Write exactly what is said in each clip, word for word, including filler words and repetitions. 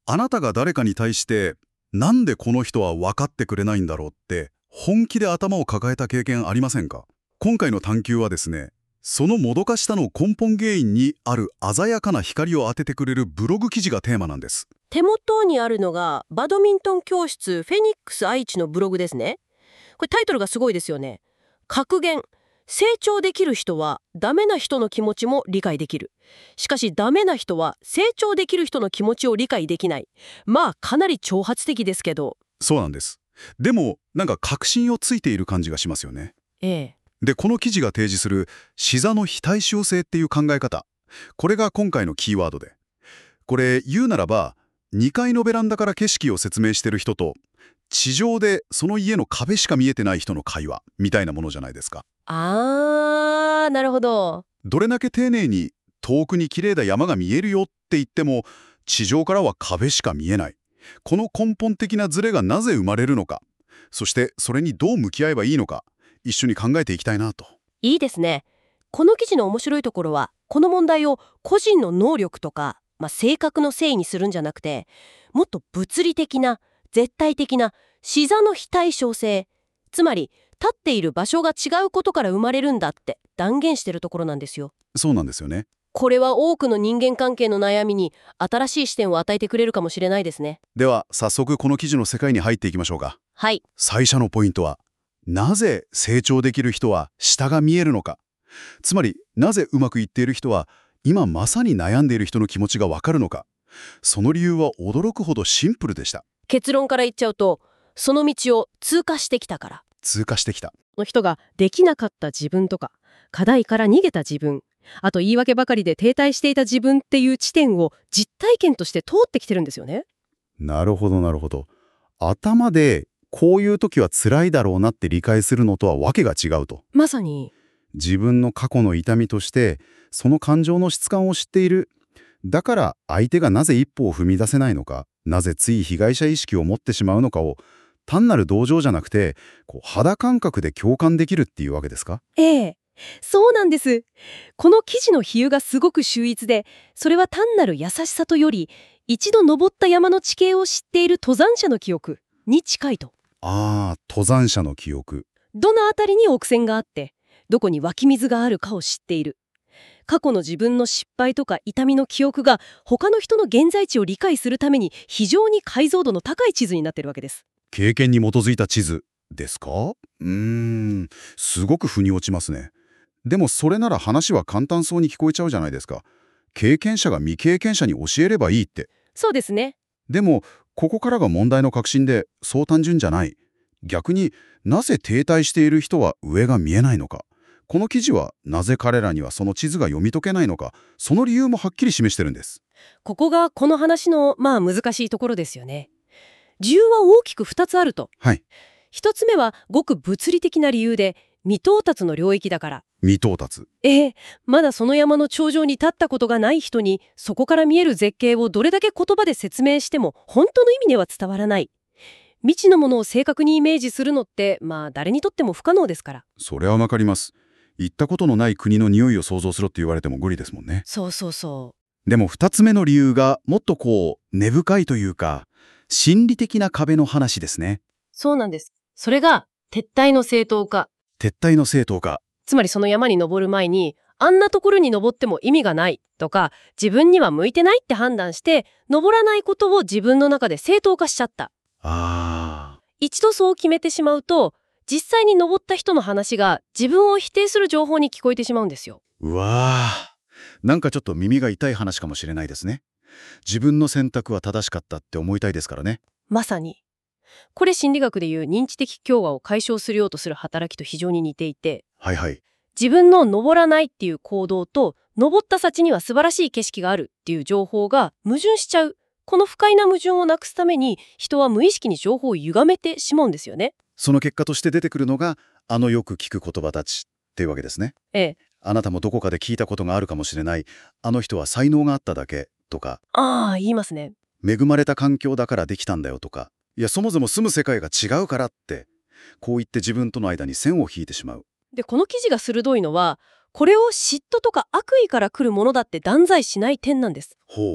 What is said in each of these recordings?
あなたが誰かに対してなんでこの人は分かってくれないんだろうって本気で頭を抱えた経験ありませんか？今回の探求はですね、そのもどかしさの根本原因にある鮮やかな光を当ててくれるブログ記事がテーマなんです。 手元にあるのがバドミントン教室フェニックス愛知のブログですね。これタイトルがすごいですよね。格言、成長できる人はダメな人の気持ちも理解できる。しかしダメな人は成長できる人の気持ちを理解できない。まあかなり挑発的ですけど。 そうなんです。でもなんか確信をついている感じがしますよね。 ええ。 で、この記事が提示する視座の非対称性っていう考え方、これが今回のキーワードで、これ言うならばにかいのベランダから景色を説明してる人と地上でその家の壁しか見えてない人の会話みたいなものじゃないですか。 あー、なるほど。 どれだけ丁寧に遠くに綺麗な山が見えるよって言っても地上からは壁しか見えない。この根本的なズレがなぜ生まれるのか、そしてそれにどう向き合えばいいのか、一緒に考えていきたいなと。 いいですね。この記事の面白いところは、この問題を個人の能力とか、まあ、性格のせいにするんじゃなくて、もっと物理的な、絶対的な視座の非対称性、つまり立っている場所が違うことから生まれるんだって断言してるところなんですよ。 そうなんですよね。 これは多くの人間関係の悩みに新しい視点を与えてくれるかもしれないですね。 では早速この記事の世界に入っていきましょうか。 はい。 最初のポイントは、なぜ成長できる人は下が見えるのか。つまりなぜうまくいっている人は今まさに悩んでいる人の気持ちがわかるのか。その理由は驚くほどシンプルでした。 結論から言っちゃうと、その道を通過してきたから。 通過してきた。 の人ができなかった自分とか、課題から逃げた自分、あと言い訳ばかりで停滞していた自分っていう地点を実体験として通ってきてるんですよね。 なるほどなるほど。頭でこういう時は辛いだろうなって理解するのとはわけが違うと。 まさに。 自分の過去の痛みとしてその感情の質感を知っている。だから相手がなぜ一歩を踏み出せないのか、なぜつい被害者意識を持ってしまうのかを単なる同情じゃなくてこう肌感覚で共感できるっていうわけですか？ ええ、そうなんです。この記事の比喩がすごく秀逸で、それは単なる優しさとより、一度登った山の地形を知っている登山者の記憶に近いと。 ああ、登山者の記憶。 どのあたりに奥線があって、どこに湧き水があるかを知っている。過去の自分の失敗とか痛みの記憶が他の人の現在地を理解するために非常に解像度の高い地図になっているわけです。 経験に基づいた地図ですか？うーん、すごく腑に落ちますね。でもそれなら話は簡単そうに聞こえちゃうじゃないですか。経験者が未経験者に教えればいいって。 そうですね。 でもここからが問題の核心で、そう単純じゃない。逆になぜ停滞している人は上が見えないのか。この記事はなぜ彼らにはその地図が読み解けないのか、その理由もはっきり示してるんです。 ここがこの話のまあ難しいところですよね。理由は大きくふたつあると。 はい。 ひとつめはごく物理的な理由で、未到達の領域だから。 未到達。 ええ、まだその山の頂上に立ったことがない人に、そこから見える絶景をどれだけ言葉で説明しても本当の意味では伝わらない。未知のものを正確にイメージするのってまあ誰にとっても不可能ですから。 それはわかります。行ったことのない国の匂いを想像しろって言われても無理ですもんね。 そうそうそでも二つ目の理由がもっとこう根深いというか、心理的な壁の話ですね。 そうなんです。それが撤退の正当化。 撤退の正当化。 つまりその山に登る前に、あんなところに登っても意味がないとか、自分には向いてないって判断して、登らないことを自分の中で正当化しちゃった。 ああ。 一度そう決めてしまうと、実際に登った人の話が自分を否定する情報に聞こえてしまうんですよ。 うわあ。なんかちょっと耳が痛い話かもしれないですね。自分の選択は正しかったって思いたいですからね。 まさに。これ心理学でいう認知的共和を解消するようとする働きと非常に似ていて、 はいはい。 自分の登らないっていう行動と、登った先には素晴らしい景色があるっていう情報が矛盾しちゃう。この不快な矛盾をなくすために、人は無意識に情報を歪めてしまうんですよね。 その結果として出てくるのが、あのよく聞く言葉たちっていうわけですね。 ええ。 あなたもどこかで聞いたことがあるかもしれない、あの人は才能があっただけとか、 ああ、言いますね。 恵まれた環境だからできたんだよとか、いやそもそも住む世界が違うからって、こう言って自分との間に線を引いてしまう。 で、この記事が鋭いのは、これを嫉妬とか悪意から来るものだって断罪しない点なんです。 ほう。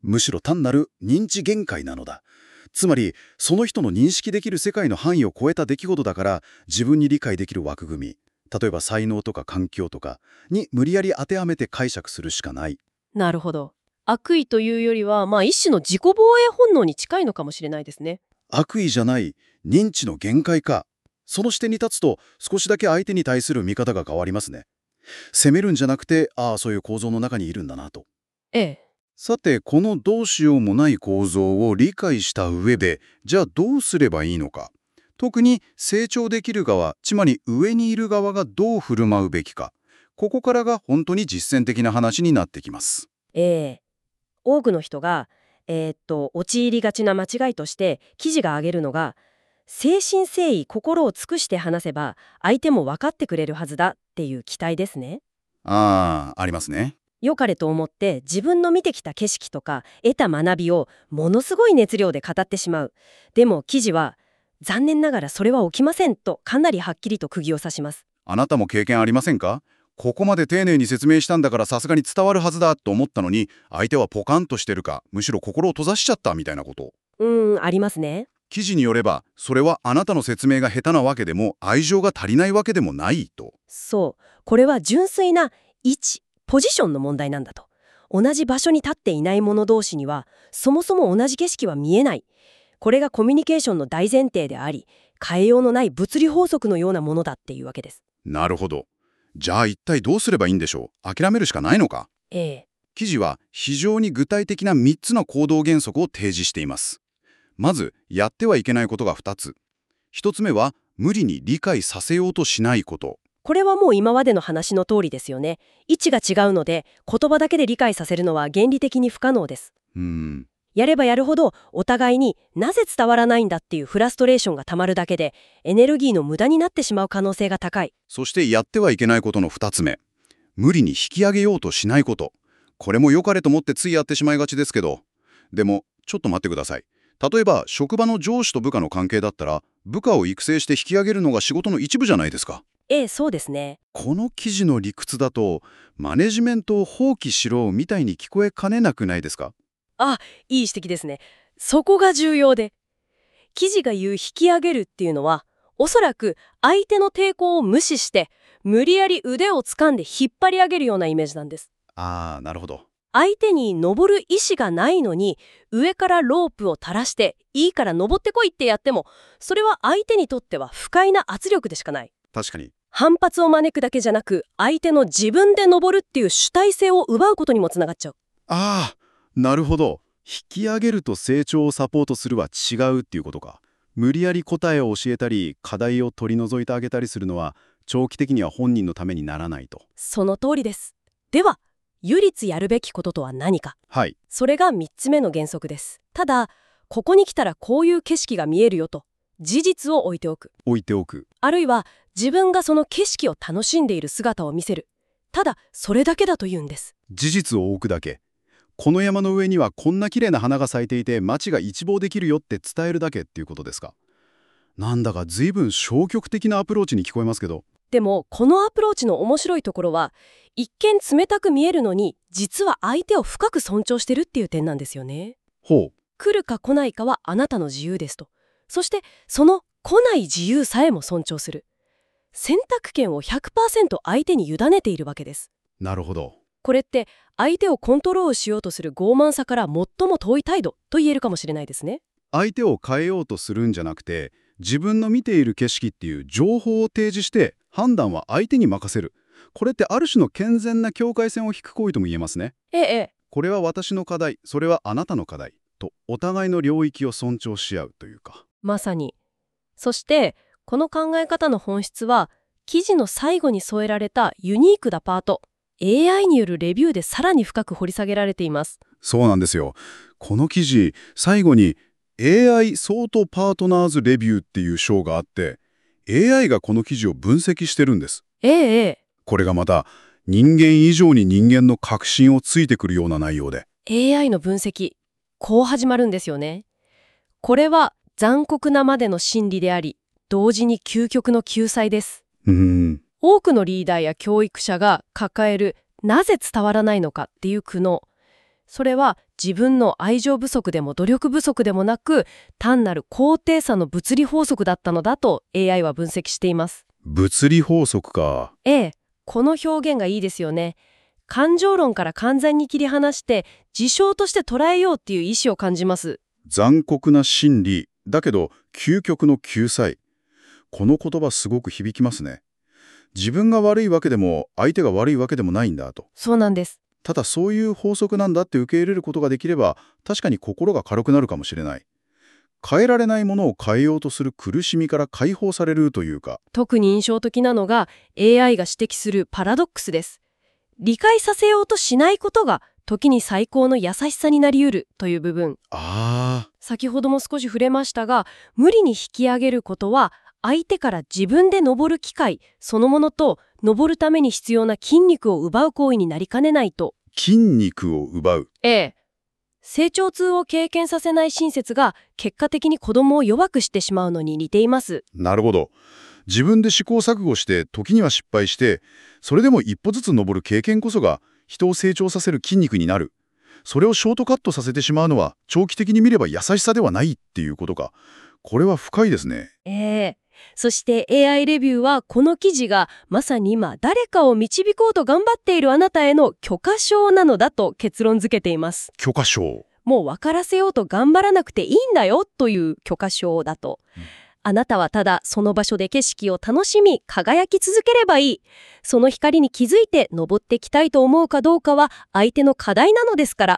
むしろ単なる認知限界なのだ。つまり、その人の認識できる世界の範囲を超えた出来事だから、自分に理解できる枠組み、例えば才能とか環境とかに無理やり当てはめて解釈するしかない。 なるほど。悪意というよりは、まあ一種の自己防衛本能に近いのかもしれないですね。 悪意じゃない認知の限界か。その視点に立つと少しだけ相手に対する見方が変わりますね。責めるんじゃなくて、ああそういう構造の中にいるんだなと。 ええ。 さて、このどうしようもない構造を理解した上で、じゃあどうすればいいのか。特に成長できる側、つまり上にいる側がどう振る舞うべきか。ここからが本当に実践的な話になってきます。 ええ。多くの人が、えーっと、陥りがちな間違いとして記事が挙げるのが、誠心誠意心を尽くして話せば相手も分かってくれるはずだっていう期待ですね。 ああ、ありますね。 良かれと思って自分の見てきた景色とか得た学びをものすごい熱量で語ってしまう。でも記事は残念ながらそれは起きませんとかなりはっきりと釘を刺します。 あなたも経験ありませんか？ここまで丁寧に説明したんだからさすがに伝わるはずだと思ったのに、相手はポカンとしてるか、むしろ心を閉ざしちゃったみたいなこと。 うーん、ありますね。 記事によれば、それはあなたの説明が下手なわけでも愛情が足りないわけでもないと。 そう。これは純粋な位置、ポジションの問題なんだと。同じ場所に立っていない者同士には、そもそも同じ景色は見えない。これがコミュニケーションの大前提であり、変えようのない物理法則のようなものだっていうわけです。 なるほど。じゃあ一体どうすればいいんでしょう？諦めるしかないのか？ ええ。 記事は非常に具体的なみっつの行動原則を提示しています。まず、やってはいけないことがふたつ。ひとつめは、無理に理解させようとしないこと。 これはもう今までの話の通りですよね。位置が違うので、言葉だけで理解させるのは原理的に不可能です。 うーん。 やればやるほど、お互いになぜ伝わらないんだっていうフラストレーションがたまるだけで、エネルギーの無駄になってしまう可能性が高い。 そしてやってはいけないことのふたつめ。無理に引き上げようとしないこと。これも良かれと思ってついやってしまいがちですけど。でも、ちょっと待ってください。例えば、職場の上司と部下の関係だったら、部下を育成して引き上げるのが仕事の一部じゃないですか。 ええ、そうですね。 この記事の理屈だと、マネジメントを放棄しろみたいに聞こえかねなくないですか？ あ、いい指摘ですね。そこが重要で。記事が言う引き上げるっていうのは、おそらく相手の抵抗を無視して、無理やり腕を掴んで引っ張り上げるようなイメージなんです。 ああ、なるほど。 相手に登る意思がないのに、上からロープを垂らして、いいから登ってこいってやっても、それは相手にとっては不快な圧力でしかない。 確かに。 反発を招くだけじゃなく、相手の自分で登るっていう主体性を奪うことにもつながっちゃう。 ああ、なるほど。引き上げると成長をサポートするは違うっていうことか。無理やり答えを教えたり、課題を取り除いてあげたりするのは、長期的には本人のためにならないと。 その通りです。では、唯一やるべきこととは何か。 はい。 それがみっつめの原則です。ただ、ここに来たらこういう景色が見えるよと、事実を置いておく。 置いておく。 あるいは、自分がその景色を楽しんでいる姿を見せる。ただ、それだけだと言うんです。 事実を置くだけ。この山の上にはこんな綺麗な花が咲いていて街が一望できるよって伝えるだけっていうことですか？なんだか随分消極的なアプローチに聞こえますけど。 でも、このアプローチの面白いところは、一見冷たく見えるのに、実は相手を深く尊重してるっていう点なんですよね。 ほう。 来るか来ないかはあなたの自由ですと。そして、その来ない自由さえも尊重する。選択権を ひゃくパーセント 相手に委ねているわけです。 なるほど。 これって相手をコントロールしようとする傲慢さから最も遠い態度と言えるかもしれないですね。 相手を変えようとするんじゃなくて、自分の見ている景色っていう情報を提示して判断は相手に任せる。これってある種の健全な境界線を引く行為とも言えますね。 ええ。 これは私の課題、それはあなたの課題とお互いの領域を尊重し合うというか。 まさに。そしてこの考え方の本質は記事の最後に添えられたユニークなパート、エーアイ によるレビューでさらに深く掘り下げられています。 そうなんですよ。この記事、最後に エーアイ ソートパートナーズレビューっていう章があって、エーアイ がこの記事を分析してるんです。 ええええ。 これがまた人間以上に人間の確信をついてくるような内容で。 エーアイ の分析、こう始まるんですよね。これは残酷なまでの真理であり、同時に究極の救済です。 うーん。 多くのリーダーや教育者が抱えるなぜ伝わらないのかっていう苦悩。 それは自分の愛情不足でも努力不足でもなく、単なる高低差の物理法則だったのだと エーアイ は分析しています。 物理法則か。 ええ、この表現がいいですよね。感情論から完全に切り離して事象として捉えようっていう意思を感じます。 残酷な真理だけど究極の救済。この言葉すごく響きますね。自分が悪いわけでも相手が悪いわけでもないんだと。 そうなんです。 ただそういう法則なんだって受け入れることができれば、確かに心が軽くなるかもしれない。変えられないものを変えようとする苦しみから解放されるというか。 特に印象的なのが エーアイ が指摘するパラドックスです。理解させようとしないことが時に最高の優しさになりうるという部分。 ああ。 先ほども少し触れましたが、無理に引き上げることは相手から自分で登る機会そのものと登るために必要な筋肉を奪う行為になりかねないと。 筋肉を奪う。 ええ。成長痛を経験させない親切が結果的に子供を弱くしてしまうのに似ています。 なるほど。自分で試行錯誤して時には失敗して、それでも一歩ずつ登る経験こそが人を成長させる筋肉になる。それをショートカットさせてしまうのは長期的に見れば優しさではないっていうことか。これは深いですね。 ええ。そして エーアイ レビューはこの記事がまさに今誰かを導こうと頑張っているあなたへの許可証なのだと結論付けています。 許可証。 もう分からせようと頑張らなくていいんだよという許可証だと。うん、あなたはただその場所で景色を楽しみ輝き続ければいい。その光に気づいて登っていきたいと思うかどうかは相手の課題なのですから。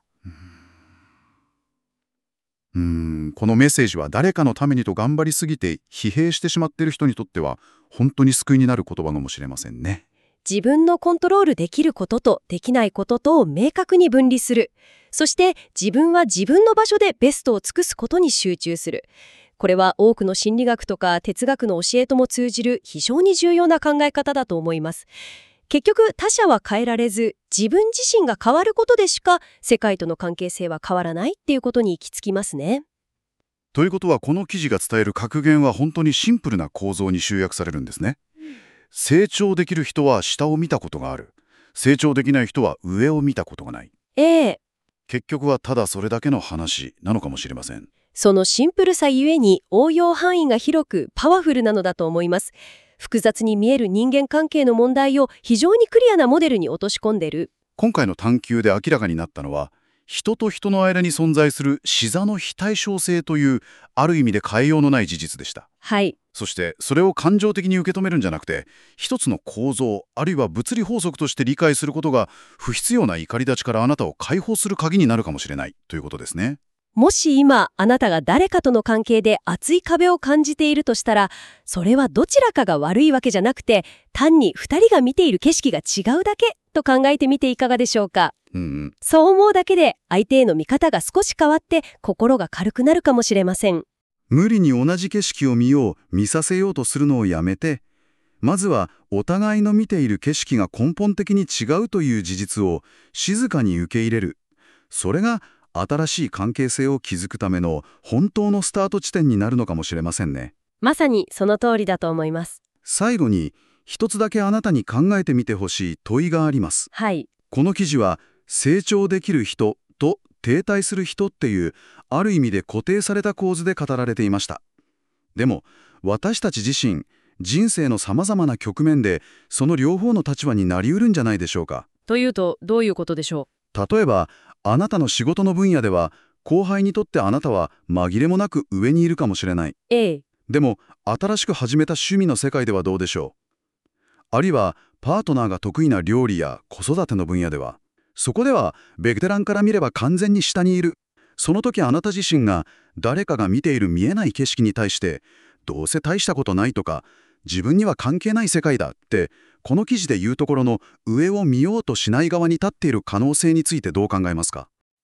うーん、このメッセージは誰かのためにと頑張りすぎて疲弊してしまっている人にとっては本当に救いになる言葉かもしれませんね。 自分のコントロールできることとできないこととを明確に分離する。そして自分は自分の場所でベストを尽くすことに集中する。これは多くの心理学とか哲学の教えとも通じる非常に重要な考え方だと思います。結局他者は変えられず自分自身が変わることでしか世界との関係性は変わらないっていうことに行き着きますね。 ということはこの記事が伝える格言は本当にシンプルな構造に集約されるんですね。成長できる人は下を見たことがある。成長できない人は上を見たことがない。 ええ。 結局はただそれだけの話なのかもしれません。 そのシンプルさゆえに応用範囲が広くパワフルなのだと思います。複雑に見える人間関係の問題を非常にクリアなモデルに落とし込んでいる。 今回の探求で明らかになったのは、人と人の間に存在する視座の非対称性というある意味で変えようのない事実でした。 はい。 そしてそれを感情的に受け止めるんじゃなくて、一つの構造あるいは物理法則として理解することが不必要な怒り立ちからあなたを解放する鍵になるかもしれないということですね。 もし今あなたが誰かとの関係で厚い壁を感じているとしたら、それはどちらかが悪いわけじゃなくて、単にふたりが見ている景色が違うだけと考えてみていかがでしょうか。 うんうん、 そう思うだけで相手への見方が少し変わって心が軽くなるかもしれません。 無理に同じ景色を見よう見させようとするのをやめて、まずはお互いの見ている景色が根本的に違うという事実を静かに受け入れる。それが新しい関係性を築くための本当のスタート地点になるのかもしれませんね。 まさにその通りだと思います。 最後に一つだけあなたに考えてみてほしい問いがあります。 はい。 この記事は成長できる人と停滞する人っていうある意味で固定された構図で語られていました。でも私たち自身人生のさまざまな局面でその両方の立場になりうるんじゃないでしょうか。 というとどういうことでしょう。例えばあなたの仕事の分野では後輩にとってあなたは紛れもなく上にいるかもしれない。 ええ。 でも新しく始めた趣味の世界ではどうでしょう。あるいはパートナーが得意な料理や子育ての分野では、そこではベテランから見れば完全に下にいる。その時あなた自身が誰かが見ている見えない景色に対してどうせ大したことないとか自分には関係ない世界だってこの記事で言うところの上を見ようとしない側に立っている可能性についてどう考えますか。